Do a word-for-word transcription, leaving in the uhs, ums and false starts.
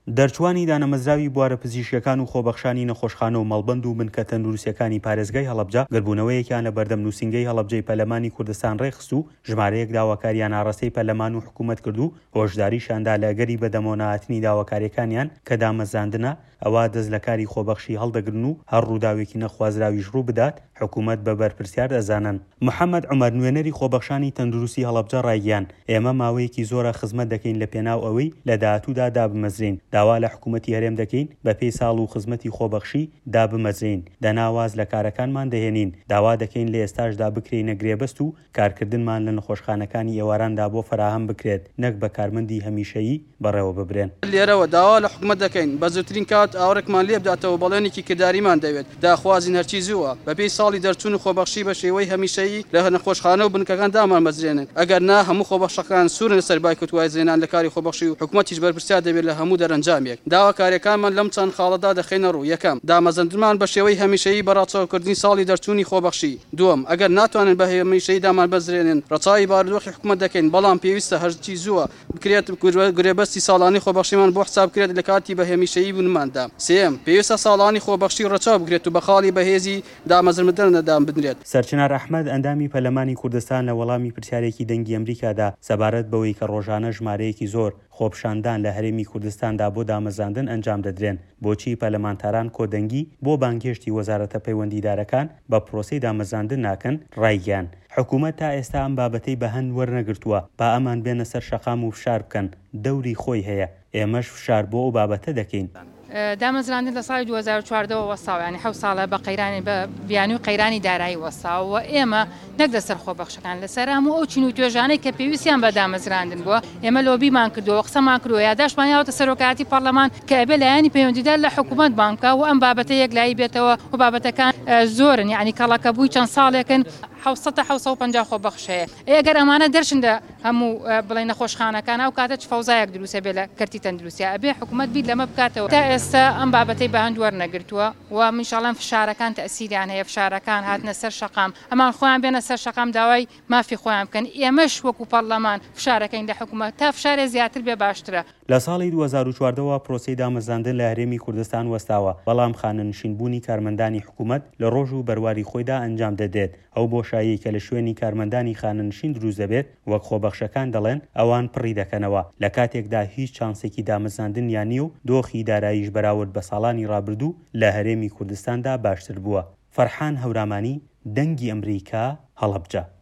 دەرچوانی دانەمەزراوی بوارە پزیشکیەکان و خۆبەخشانی نەخۆشخانە و مەڵبەند و بنکە تەندروستیەکانی پارێزگای هەڵەبجە گەربوونەوەیەکیان لە بەردەم نووسینگەی هەڵەبجەی پەرلەمانی کوردستان ڕێخست و ژمارەیەک داواکاریان ئاڕاستەی پەرلەمان و حکوومەت کرد و هۆشداریشاندا لە گەری بەدەمەوە نهاتنی داواکاریەکانیان کە دامەزاندنە ئەوە دەست لە کاری خۆبەخشی هەڵدەگرن و هەر ڕووداوێکی نەخوازراویش ڕوو بدات حکوومەت بە بەرپرسیار دەزانن. محەممەد عومەر نوێنەری خۆبەخشانی تەندروستی هەڵەبجە ڕایگەیان ئێمە ماوەیەکی زۆرە خزمەت دەکەین لە پێناو ئەوەی لە داهاتوودا دابمەزرین، داوا لە حکوومەتی هەرێم دەکەین بە پێی ساڵ و خزمەتی خۆبەخشی دابمەزرین، دەناواز لە کارەکانمان دەهێنین، داوا دەکەین لە ئێستاشدا بکرێنە گرێبەست و کارکردنمان لە نەخۆشخانەکانی ئێواراندا بۆ فراهەم بکرێت نەک بە کارمەندی هەمیشەیی بەڕێوە ببرێن. لێرەوە داوا لە حکوومەت دەکەین بە زووترین کات ئاورێکمان لێ بداتەوە بەڵێنێکی کرداریمان دەوێت داخوازین هەرچی زووە بە پێی ساڵی دەرچوون و خۆبەخشی بە شێوەی هەمیشەیی لە نەخۆشخانە و بنکەکان دامان مەزرێنن. ئەگەر نا هەموو خۆبەخشەکان سوورن لەسەر بایکوتوای زێنان لە کاری خۆبەخشی و حکوومەتیش بەرپرسیار دەبێت لە هەموو دەرەنجامێک. داواکاریەکانمان لەم چەند خاڵەدا دەخێنە ڕوو. یەکەم، دامەزەندنمان بە شێوەی هەمیشەیی بەڕاچاوکردنی ساڵی دەرچوونی خۆبەخشی. دووەم، ئەگەر ناتوانن بە هەمیشەیی دامان بەزرێنن ڕەچاوی بارودۆخی حکوومەت دەکەین، بەڵام پێویستە هەرچی زووە بکرێت گرێبەستی ساڵانی خۆبەخشیمان بۆ حساب کرێت لە کاتی بە هەمیشەیی بوونماندا. سێم، پێویستە ساڵانی خۆبەخشی ڕەچاو بکرێت و بە خاڵی بەهێزی دامەزرمەدەن نەدام بدرێت. سەرچنار ئەحمەد ئەندامی پەرلەمانی کوردستان لە وەڵامی پرسیارێکی دەنگی ئەمریکادا سەبارەت بەوەی کە ڕۆژانە ژمارەیەکی زۆر خۆپشاندان لە هەرێمی کوردستاندا بۆ دامەزاندن ئەنجام دەدرێن، بۆچی پەرلەمانتاران کۆدەنگی بۆ بانگهێشتی وەزارەتە پەیوەندیدارەکان بە پرۆسەی دامەزاندن ناکەن ڕایگەیان. حکوومەت تا ئێستا ئەم بابەتەی بە هەند وەرنەگرتووە، با ئەمان بێنە سەر شەقام و فشار بکەن، دەوری خۆی هەیە، ئێمەش فشار بۆ ئەو بابەتە دەکەین. دامەزراندن لە ساڵی دوو هەزار و چواردەوە وەستاوە، ینی حەوت ساڵە بە قەیرانی بە بیانی و قەیرانی دارایی وەستاوە. ئێمە نەک لەسەر خۆبەخشەکان لەسەر هەموو ئەو چین و توێژانەی کە پێویستیان بە دامەزراندن بووە ئێمە لۆبیمان کردووە، قسەمان کردووە، یاداشمان یاوەتە سەرۆکایەتی پەرلەمان کە ئەبێ لایەنی پەیوەندیدار لە حکوومەت بانکە و ئەم بابەتە یەکلایی بێتەوە و بابەتەکان زۆرن، یعنی کەڵەکە بووی چەند ساڵێکن حوت حوت و پەنجا خۆبەخشەیە. ئەگەر ئەمانە دەرچندە هەموو بڵێ نەخۆشخانەکان ئەو کاتە فەوزایەک دروستە بێ لە کەرتی تەندروستیە، ئەبێ حکوومەت بیر لەمە بکاتەوە. تا ئێستا ئەم بابەتەی بە هەند وەرنەگرتووە و منشاڵەن فشارەکان تەسیریان هەیە، فشارەکان هاتنە سەر شەقام، ئەمان خۆیان بێنە سەر شەقام داوای مافی خۆیان بکەن. ئێمەش وەکو پەرلەمان فشارەکەین لە حکوومەت تا فشارێ زیاتر بێ باشترە. لە ساڵی دوو هەزار و چواردەوە پرۆسەی دامەزاندن لە هەرێمی کوردستان وەستاوە، بەڵام خانەنشینبوونی کارمەندانی حکوومەت لە ڕۆژ و بەرواری خۆیدا ئەنجام دەدێت. ئەو بۆشایی کە لە شوێنی کارمەندانی خانەنشین دروست دەبێت وەک خۆبەخشەکان دەڵێن ئەوان پڕی دەکەنەوە، لە کاتێکدا هیچ چانسێکی دامەزاندن یانی و دۆخی داراییش بەراورد بە ساڵانی ڕابردوو لە هەرێمی کوردستاندا باشتر بووە. فەرحان هەورامانی، دەنگی ئەمریکا، هەڵەبجە.